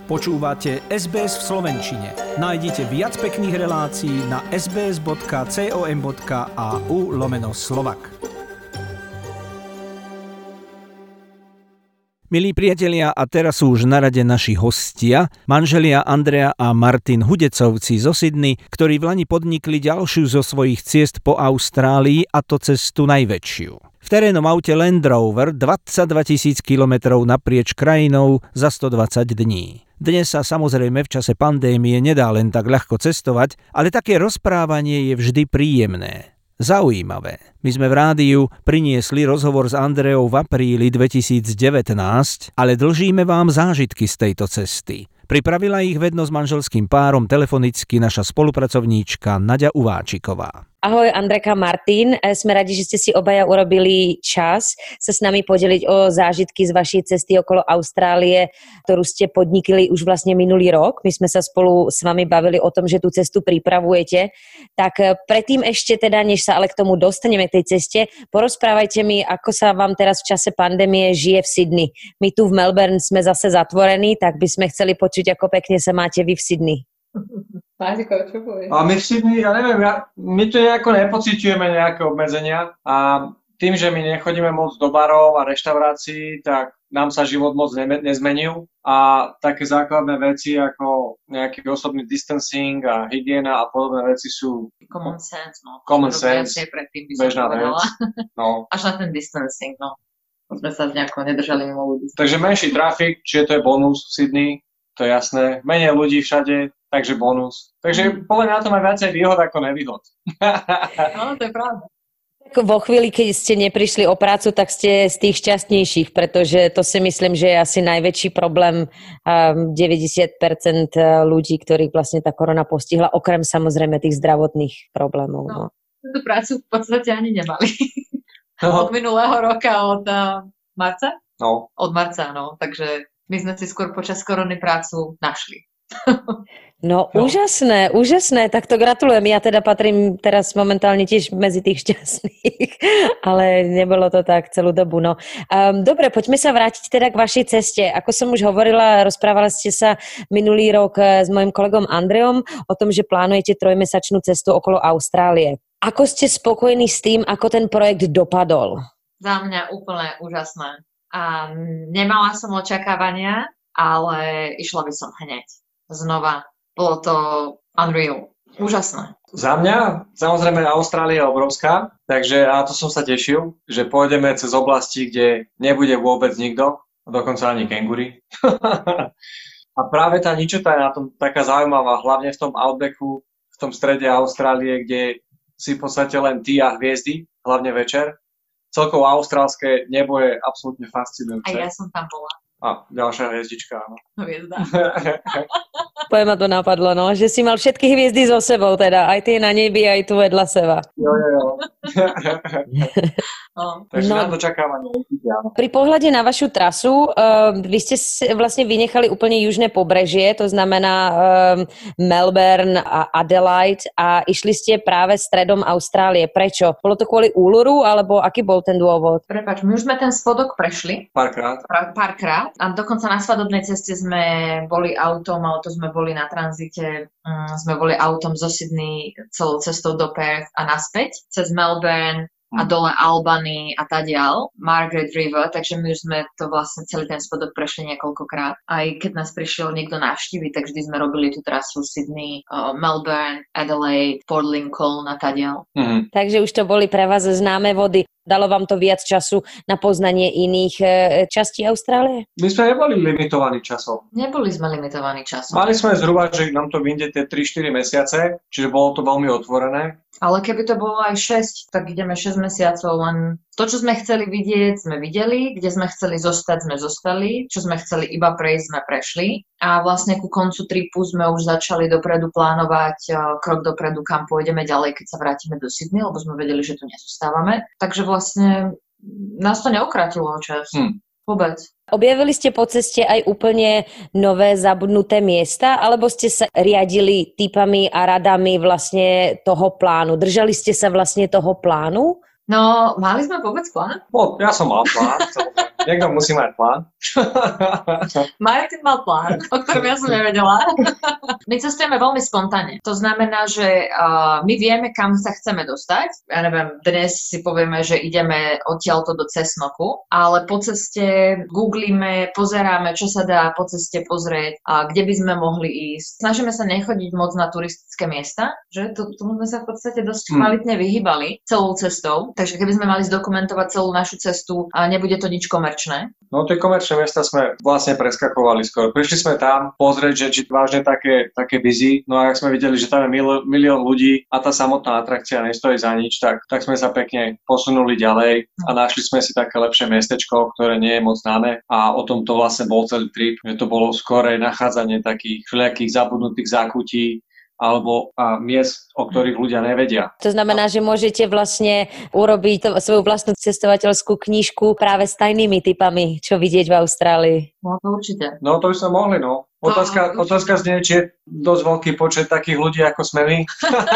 Počúvate SBS v slovenčine. Nájdite viac pekných relácií na sbs.com.au/Slovak. Milí priatelia, a teraz sú už na rade naši hostia, manželia Andrea a Martin Hudecovci zo Sydney, ktorí vlani podnikli ďalšiu zo svojich ciest po Austrálii, a to cestu najväčšiu. V terénnom aute Land Rover 22 000 kilometrov naprieč krajinou za 120 dní. Dnes sa samozrejme v čase pandémie nedá len tak ľahko cestovať, ale také rozprávanie je vždy príjemné. Zaujímavé. My sme v rádiu priniesli rozhovor s Andreou v apríli 2019, ale dlžíme vám zážitky z tejto cesty. Pripravila ich vedno s manželským párom telefonicky naša spolupracovníčka Naďa Uváčiková. Ahoj Andreka, Martin, sme radi, že ste si obaja urobili čas sa s nami podeliť o zážitky z vašej cesty okolo Austrálie, ktorú ste podnikli už vlastne minulý rok. My sme sa spolu s vami bavili o tom, že tú cestu pripravujete. Tak predtým ešte teda, než sa ale k tomu dostaneme k tej ceste, porozprávajte mi, ako sa vám teraz v čase pandémie žije v Sydney. My tu v Melbourne sme zase zatvorení, tak by sme chceli počuť, ako pekne sa máte vy v Sydney. Páťko, čo povieš? A my v Sydney, ja neviem, my tu nejako nepociťujeme nejaké obmedzenia a tým, že my nechodíme moc do barov a reštaurácií, tak nám sa život moc nezmenil a také základné veci ako nejaký osobný distancing a hygiena a podobné veci sú common sense, no. Common sense, bežná vec. No. Až na ten distancing, no. Sme sa nejako nedržali mimo ľudí. Takže menší trafik, čiže to je bonus v Sydney, to je jasné. Menej ľudí všade, takže bonus. Takže podľa mňa to má viacej výhod ako nevýhod. No, to je pravda. Vo chvíli, keď ste neprišli o prácu, tak ste z tých šťastnejších, pretože to si myslím, že je asi najväčší problém 90% ľudí, ktorých vlastne tá korona postihla, okrem samozrejme tých zdravotných problémov. No. Tú prácu v podstate ani nemali. No. Od minulého roka, od marca? No. Od marca, no. Takže my sme si skôr počas korony prácu našli. No, úžasné, tak to gratulujem. Ja teda patrím teraz momentálne tiež medzi tých šťastných, ale nebolo to tak celú dobu. No. Dobre, poďme sa vrátiť teda k vašej ceste. Ako som už hovorila, rozprávali ste sa minulý rok s mojim kolegom Andreom o tom, že plánujete 3-mesačnú cestu okolo Austrálie. Ako ste spokojní s tým, ako ten projekt dopadol? Za mňa úplne úžasné. A nemala som očakávania, ale išla by som hneď. Znova. Bolo to unreal. Úžasné. Za mňa, samozrejme, Austrália je obrovská, takže a to som sa tešil, že pôjdeme cez oblasti, kde nebude vôbec nikto, dokonca ani kenguri. A práve tá ničota je na tom taká zaujímavá, hlavne v tom outbacku, v tom strede Austrálie, kde si v podstate len ty a hviezdy, hlavne večer. Celkovo austrálske nebo je absolútne fascinujúce. A ja som tam bola. A ďalšia hviezdička, áno. Hviezda. Poviem, ma to napadlo, no, že si mal všetky hviezdy so sebou, teda aj tie na nebi, aj tu vedľa seba. Jo. No. Takže na to čakávanie. Pri pohľade na vašu trasu, vy ste vlastne vynechali úplne južné pobrežie, to znamená Melbourne a Adelaide a išli ste práve stredom Austrálie. Prečo? Bolo to kvôli úluru, alebo aký bol ten dôvod? Prepáč, my už sme ten spodok prešli. Párkrát. A dokonca na svadobnej ceste sme boli autom, ale to sme boli na tranzite, sme boli autom zo Sydney celou cestou do Perth a naspäť, cez Melbourne a dole Albany a tadiaľ, Margaret River, takže my už sme to vlastne celý ten spodok prešli niekoľkokrát. Aj keď nás prišiel niekto navštíviť, tak vždy sme robili tú trasu Sydney, Melbourne, Adelaide, Port Lincoln a tadiaľ. Takže už to boli pre vás známe vody. Dalo vám to viac času na poznanie iných častí Austrálie? My sme neboli limitovaní časom. Neboli sme limitovaní časom. Mali sme zhruba, že nám to vyjde tie 3-4 mesiace, čiže bolo to veľmi otvorené. Ale keby to bolo aj 6, tak ideme 6 mesiacov, len to, čo sme chceli vidieť, sme videli, kde sme chceli zostať, sme zostali, čo sme chceli iba prejsť, sme prešli. A vlastne ku koncu tripu sme už začali dopredu plánovať krok dopredu, kam pôjdeme ďalej, keď sa vrátime do Sydney, lebo sme vedeli, že tu nezostávame. Takže vlastne nás to neukratilo čas. Vôbec. Objavili ste po ceste aj úplne nové zabudnuté miesta, alebo ste sa riadili tipami a radami vlastne toho plánu? Držali ste sa vlastne toho plánu? No, mali sme vôbec plán? No, ja som mal plán. Niekto musí mať plán. Martin mal plán, o ktorom ja som nevedela. My cestujeme veľmi spontánne. To znamená, že my vieme, kam sa chceme dostať. Ja neviem, dnes si povieme, že ideme odtiaľto do Cessnocku, ale po ceste googlíme, pozeráme, čo sa dá po ceste pozrieť, a kde by sme mohli ísť. Snažíme sa nechodiť moc na turistické miesta, že tomu sme sa v podstate dosť kvalitne vyhýbali celou cestou. Takže keby sme mali zdokumentovať celú našu cestu, nebude to nič komerčné. No tie komerčné miesta sme vlastne preskakovali skoro. Prišli sme tam pozrieť, že či vážne také busy. No a ak sme videli, že tam je milión ľudí a tá samotná atrakcia nestojí za nič, tak sme sa pekne posunuli ďalej a našli sme si také lepšie miestečko, ktoré nie je moc známe a o tom to vlastne bol celý trip, že to bolo skôr nachádzanie takých všelijakých zabudnutých zákutí alebo miest, o ktorých ľudia nevedia. To znamená, že môžete vlastne urobiť svoju vlastnú cestovateľskú knižku práve s tajnými tipami, čo vidieť v Austrálii. No to určite. No to by sme mohli, no. Otázka znie, či je dosť veľký počet takých ľudí, ako sme my.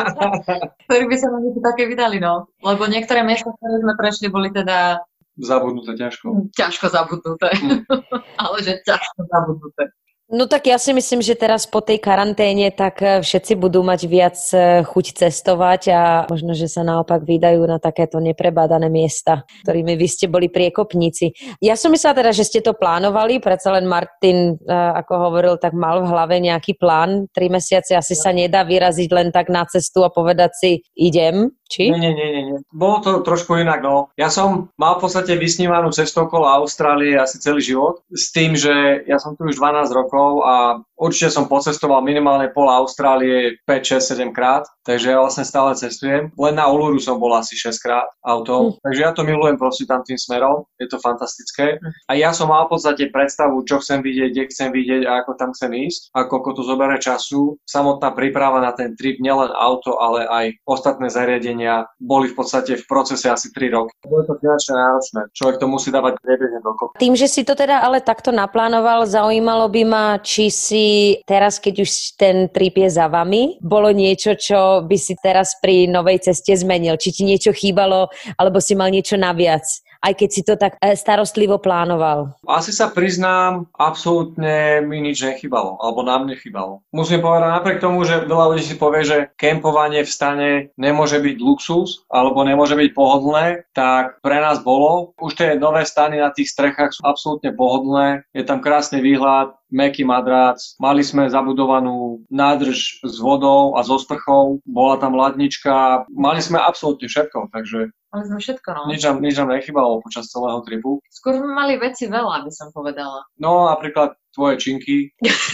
Ktorí by sa na niečo také vydali, no. Lebo niektoré miesta, ktoré sme prešli, boli teda... Zabudnuté ťažko. Ťažko zabudnuté. Ale že ťažko zabudnuté. No tak ja si myslím, že teraz po tej karanténe tak všetci budú mať viac chuť cestovať a možno, že sa naopak vydajú na takéto neprebádané miesta, ktorými vy ste boli priekopníci. Ja som myslela teda, že ste to plánovali, predsa len Martin, ako hovoril, tak mal v hlave nejaký plán. 3 mesiace asi sa nedá vyraziť len tak na cestu a povedať si idem, či? Nie. Bolo to trošku inak, no. Ja som mal v podstate vysnívanú cestu okolo Austrálie asi celý život, s tým, že ja som tu už 12 rokov a určite som pocestoval minimálne pol Austrálie 5, 6, 7 krát, takže ja vlastne stále cestujem. Len na Uluru som bol asi 6 krát autom, takže ja to milujem proste tam tým smerom, je to fantastické. A ja som mal v podstate predstavu, čo chcem vidieť, kde chcem vidieť a ako tam chcem ísť, a koľko to zoberie času. Samotná príprava na ten trip, nielen auto, ale aj ostatné zariadenia boli v podstate v procese asi 3 roky. Bolo to finančne náročné, človek to musí dávať priebežne dokopy. Tým, že si to teda ale takto naplánoval, zaujímalo by ma, či si teraz, keď už ten trip je za vami, bolo niečo, čo by si teraz pri novej ceste zmenil? Či ti niečo chýbalo, alebo si mal niečo naviac? Aj keď si to tak starostlivo plánoval. Asi sa priznám, absolútne mi nič nechybalo, alebo nám nechybalo. Musím povedať, napriek tomu, že veľa ľudí si povie, že kempovanie v stane nemôže byť luxus, alebo nemôže byť pohodlné, tak pre nás bolo. Už tie nové stany na tých strechách sú absolútne pohodlné, je tam krásny výhľad, mäkký madrac, mali sme zabudovanú nádrž s vodou a so sprchou, bola tam ladnička, mali sme absolútne všetko, takže mali sme všetko, no. Nič nám nechybalo počas celého tripu. Skôr sme mali veci veľa, by som povedala. No, napríklad tvoje činky.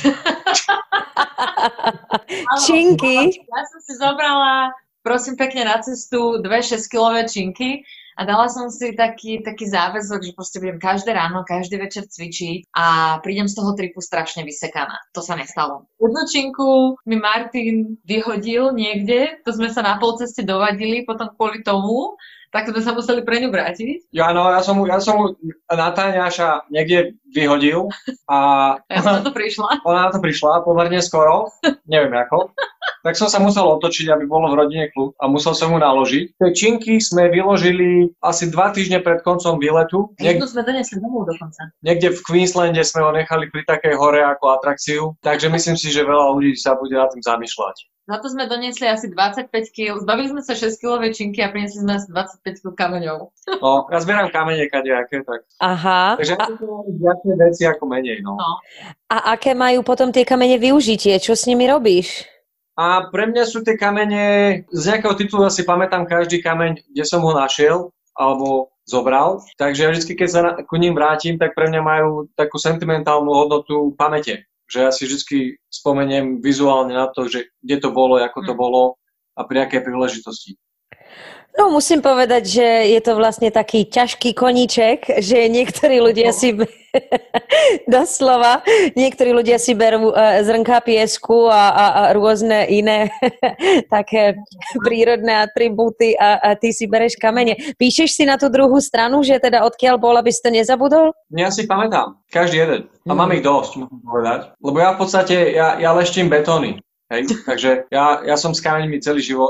Činky? Ja som si zobrala, prosím pekne, na cestu 2 6-kilové činky a dala som si taký záväzok, že proste budem každé ráno, každý večer cvičiť a prídem z toho tripu strašne vysekaná. To sa nestalo. Jednu činku mi Martin vyhodil niekde, to sme sa na polceste dovadili, potom kvôli tomu, tak sme sa museli pre ňu vrátiť. Ja som mu Natáňaša niekde vyhodil a ja som na to prišla. Ona na to prišla pomerne skoro, neviem ako. Tak som sa musel otočiť, aby bolo v rodine kľud a musel som mu naložiť. Tie činky sme vyložili asi 2 týždne pred koncom výletu. Jednu sme donesli domov dokonca. Niekde v Queenslande sme ho nechali pri takej hore ako atrakciu, takže myslím si, že veľa ľudí sa bude nad tým zamýšľať. Za to sme doniesli asi 25 kg. Zbavili sme sa 6-kilové činky a priniesli sme asi 25 kg kameňov. No, ja zbieram kamene kadejaké, tak. Aha. Takže to viacej veci ako menej, no. A aké majú potom tie kamene využitie? Čo s nimi robíš? A pre mňa sú tie kamene, z nejakého titulu asi pamätám každý kameň, kde som ho našiel, alebo zobral. Takže vždy, keď sa ku ním vrátim, tak pre mňa majú takú sentimentálnu hodnotu pamäte. Že ja si vždy spomeniem vizuálne na to, že kde to bolo, ako to bolo a pri akej príležitosti. No musím povedať, že je to vlastne taký ťažký koníček, že niektorí ľudia si doslova, niektorí ľudia si berú zrnká piesku a rôzne iné také prírodné atribúty a ty si bereš kamene. Píšeš si na tú druhú stranu, že teda odkiaľ bol, aby si to nezabudol? Ja si pamätám, každý jeden. A mám ich dosť, musím povedať. Lebo ja v podstate, ja leštím betóny. Hej? Takže ja som s kameňmi celý život.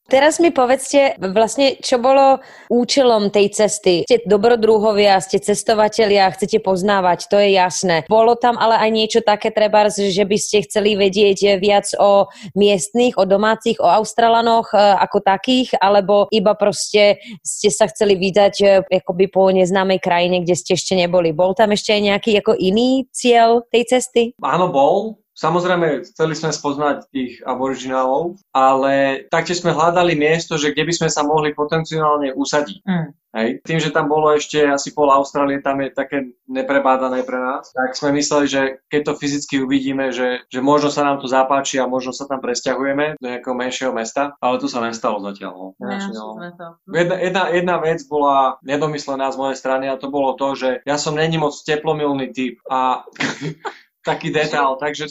Teraz mi povedzte vlastne, čo bolo účelom tej cesty. Ste dobrodruhovia, ste cestovatelia, chcete poznávať, to je jasné. Bolo tam ale aj niečo také, trebárs, že by ste chceli vedieť viac o miestnych, o domácich, o Australanoch ako takých, alebo iba proste ste sa chceli vydať akoby po neznámej krajine, kde ste ešte neboli. Bol tam ešte aj nejaký ako iný cieľ tej cesty? Áno, bol. Samozrejme, chceli sme spoznať tých aboriginálov, ale taktiež sme hľadali miesto, že kde by sme sa mohli potenciálne usadiť. Hej. Tým, že tam bolo ešte asi pol Austrálie, tam je také neprebádané pre nás, tak sme mysleli, že keď to fyzicky uvidíme, že možno sa nám to zapáči a možno sa tam presťahujeme do nejakého menšieho mesta, ale to sa nestalo zatiaľ. Jedna vec bola nedomyslená z mojej strany a to bolo to, že ja som není moc teplomilný typ a taký detail, takže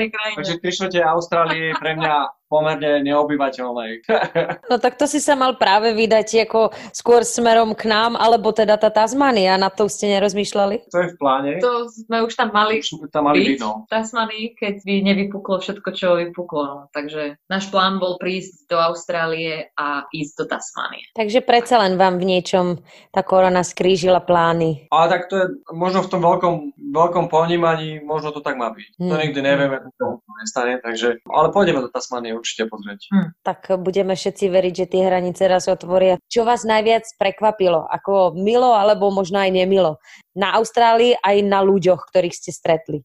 3/4 Austrálie je pre mňa pomerne neobyvateľnej. No tak to si sa mal práve vydať ako skôr smerom k nám, alebo teda tá Tasmania, na to ste nerozmýšľali? To je v pláne. To sme už tam mali byť, no. Tasmanii, keď by nevypuklo všetko, čo vypuklo. No. Takže náš plán bol prísť do Austrálie a ísť do Tasmanie. Takže predsa len vám v niečom tá korona skrížila plány. Ale tak to je možno v tom veľkom ponímaní, možno to tak má byť. To nikdy nevieme, ako to nestane, takže, ale pôjdeme do Tasmanie určite pozrieť. Tak budeme všetci veriť, že tie hranice raz otvoria. Čo vás najviac prekvapilo? Ako milo, alebo možno aj nemilo? Na Austrálii aj na ľuďoch, ktorých ste stretli.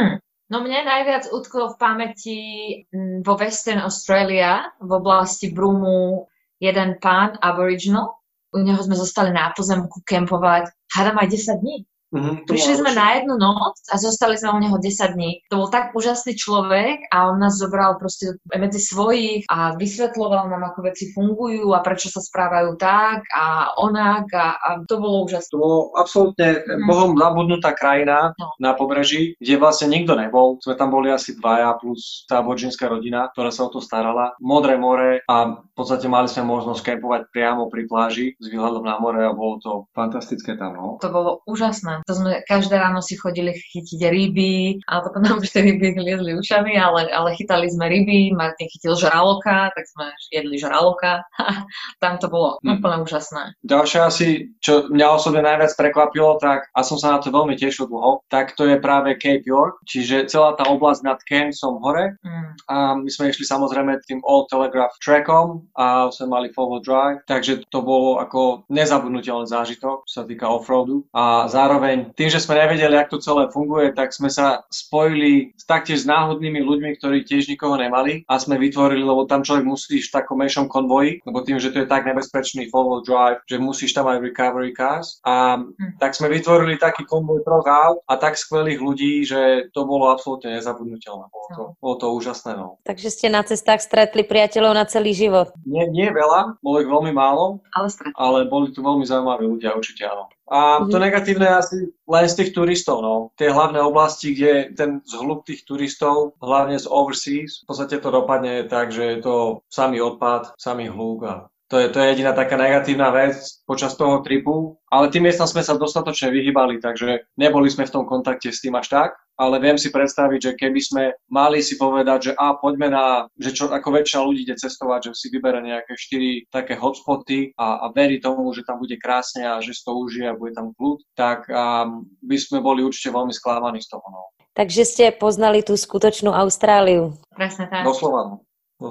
No mne najviac utklo v pamäti vo Western Australia, v oblasti Broomu, jeden pán Aboriginal. U neho sme zostali na pozemku kempovať, hádam aj 10 dní. Prišli sme na jednu noc a zostali sme u neho 10 dní. To bol tak úžasný človek a on nás zobral proste medzi svojich a vysvetľoval nám, ako veci fungujú a prečo sa správajú tak a onak a to bolo úžasné. To bolo absolútne Bohom zabudnutá krajina na pobreží, kde vlastne nikto nebol. Sme tam boli asi dvaja plus tá aboriginská rodina, ktorá sa o to starala. Modré more a v podstate mali sme možnosť kempovať priamo pri pláži s výhľadom na more a bolo to fantastické tam. No. To bolo úžasné. To sme každé ráno si chodili chytiť ryby, ale potom nám už tie ryby liezli ušami, ale chytali sme ryby, Martin chytil žraloka, tak sme jedli žraloka. Tam to bolo úplne úžasné. Ďalšie asi, čo mňa osobne najviac prekvapilo, tak a som sa na to veľmi tešil dlho, tak to je práve Cape York, čiže celá tá oblasť nad Cairnsom hore. A my sme išli samozrejme tým Old Telegraph trackom a sme mali Forward Drive, takže to bolo ako nezabudnutelný zážitok, čo sa týka offroadu. A zároveň tým, že sme nevedeli, ako to celé funguje, tak sme sa spojili taktiež s náhodnými ľuďmi, ktorí tiež nikoho nemali a sme vytvorili, lebo tam človek musí ísť v takom menšom konvoji, lebo tým, že to je tak nebezpečný forward drive, že musíš tam aj recovery cars a tak sme vytvorili taký konvoj 3 aut a tak skvelých ľudí, že to bolo absolútne nezabudnutelné. Bolo to úžasné. No. Takže ste na cestách stretli priateľov na celý život? Nie veľa, bolo ich veľmi málo, ale boli tu veľmi zaujímaví ľudia, určite áno. A to negatívne je asi len z tých turistov, no. Tie hlavné oblasti, kde ten zhluk tých turistov, hlavne z overseas, v podstate to dopadne tak, že je to samý odpad, samý hluk a to je jediná taká negatívna vec počas toho tripu, ale tým miestam sme sa dostatočne vyhýbali, takže neboli sme v tom kontakte s tým až tak, ale viem si predstaviť, že keby sme mali si povedať, že poďme že čo ako väčšina ľudí ide cestovať, že si vybere nejaké 4 také hotspoty a verí tomu, že tam bude krásne a že si to užije a bude tam kľud, tak by sme boli určite veľmi sklamaní z toho. No. Takže ste poznali tú skutočnú Austráliu. Presne tak. Doslova.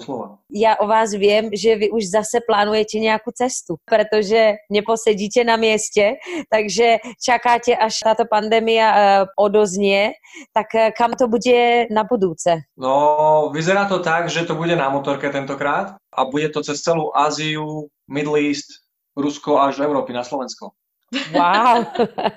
Ja o vás viem, že vy už zase plánujete nejakú cestu, pretože neposedíte na mieste, takže čakáte, až táto pandémia odoznie, tak kam to bude na budúce? No, vyzerá to tak, že to bude na motorke tentokrát a bude to cez celú Áziu, Middle East, Rusko až do Európy na Slovensko. Wow.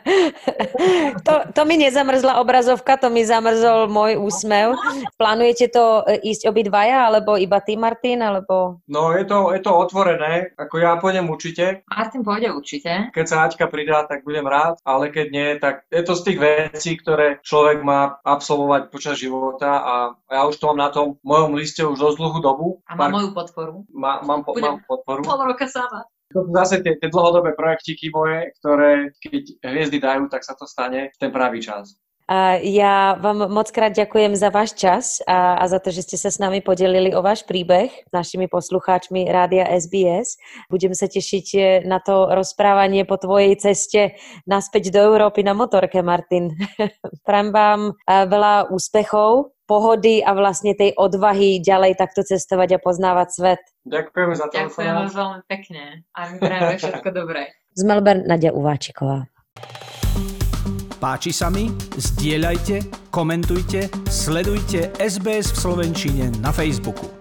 To mi nezamrzla obrazovka, to mi zamrzol môj úsmev. Plánujete to ísť obidvaja, alebo iba ty, Martin, alebo... No, je to otvorené, ako ja pôjdem určite. Martin pôjde určite. Keď sa Aťka pridá, tak budem rád, ale keď nie, tak je to z tých vecí, ktoré človek má absolvovať počas života a ja už to mám na tom mojom liste už dosť dlhú dobu. A mám moju podporu. Mám podporu. Pol roka sama. To sú zase tie dlhodobé projektíky moje, ktoré keď hviezdy dajú, tak sa to stane v ten pravý čas. Ja vám moc krát ďakujem za váš čas a za to, že ste sa s nami podelili o váš príbeh našimi poslucháčmi Rádia SBS. Budem sa tešiť na to rozprávanie po tvojej ceste naspäť do Európy na motorke, Martin. Prajem vám veľa úspechov, pohody a vlastne tej odvahy ďalej takto cestovať a poznávať svet. Ďakujeme za to. Ďakujeme veľmi pekne a my prajeme všetko dobré. Z Melbourne Nadia Uváčiková. Páči sa mi? Zdieľajte, komentujte, sledujte SBS v slovenčine na Facebooku.